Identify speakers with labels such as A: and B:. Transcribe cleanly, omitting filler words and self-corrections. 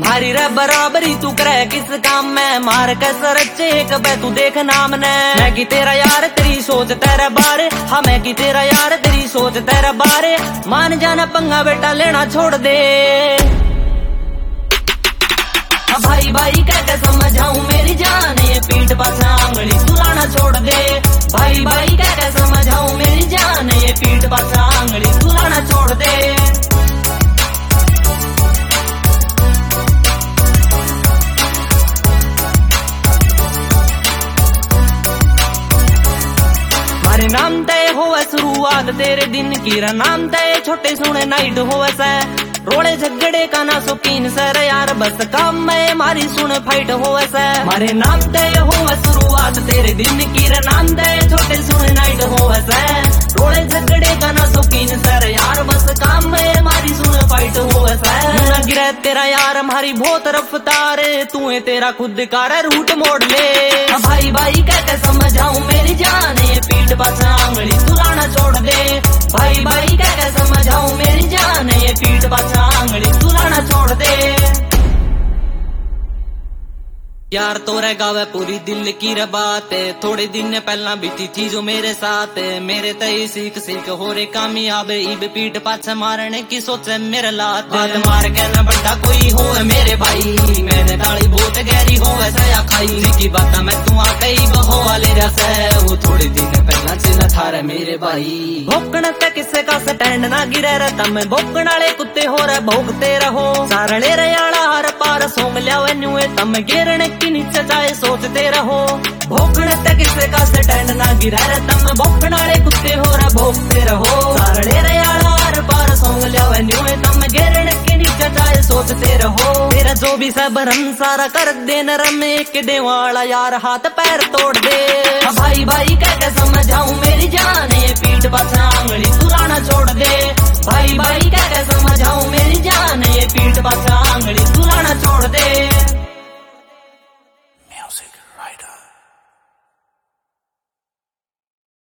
A: मारी रे बराबरी तू करे किस काम में, मार के सरचे कबे तू देख नाम ने। मैं की तेरा यार तेरी सोच तेरे बारे, हाँ मैं की तेरा यार तेरी सोच तेरे बारे। मान जाना पंगा बेटा लेना छोड़ दे। भाई भाई कहते समझाऊं मेरी जान, ये पीठ पाछा आंगली सुलाना छोड़ दे। भाई भाई कहते समझाऊं मेरी जान, ये पीठ पाछा आंगली सुलाना छोड़ दे। मारे नाम तय होवे शुरुआत तेरे दिन की, नाम तय छोटे सुने नाइट होवे से। रोड़े झगड़े का ना शौकीन सर यार, बस काम में मारी सुन फाइट होवे से। मारे नाम तय होवे शुरुआत तेरे दिन की, नाम तय छोटे सुने नाइट होवे से। रोड़े झगड़े का ना शौकीन सर यार, बस काम में मारी सुन फाइट होवे से। ना गिरे तेरा यार मारी बहुत रफ्तार, तू है तेरा खुद का रूट मोड़ ले। भाई भाई कहते समझाऊं मेरी जान, ये पीठ पाछा आंगली सुलाना छोड़ दे। भाई भाई कहते समझाऊं मेरी जान, ये पीठ पाछा आंगली सुलाना छोड़ दे। यार तोरे गावे पूरी दिल की रे बात, थोड़े दिन पहला बीती थी जो मेरे साथ। मेरे तई सीख सीख हो रे कामयाब, इब पीठ पाछे मारने की सोचे मेरे लात। बात मार के न बड़ा कोई हो मेरे भाई, मैंने ताली बहुत गहरी हो सया खाई। की बात मैं तू आ कई बहो वाले रसे, वो थोड़े दिन पहला चिन्ह था रे मेरे भाई। भोकण तक किसे का स्टैंड ना गिरे रे, तम भोकण वाले कुत्ते हो रे भोगते रहो। सारले रयाला हर पार सोंग लिया न्यूए, तम गिरने की नीचे जाए सोचते रहो। भोकण तक किसे का स्टैंड ना गिरा रे, तम भोकण वाले कुत्ते हो रे भोगते रहो। सारले रयाला हर पार सोंग लिया न्यूए, तम गिरने की नीचे जाए सोचते रहो। तेरा जो भी सब रम सारा कर दे नरम, एक देवाला यार हाथ पैर तोड़ दे। भाई भाई कहते समझाऊं मेरी जान, ये पीठ पाछा आंगली सुलाना छोड़ दे। भाई भाई कहते समझाऊं मेरी जान, ये पीठ पाछा आंगली सुलाना छोड़ दे।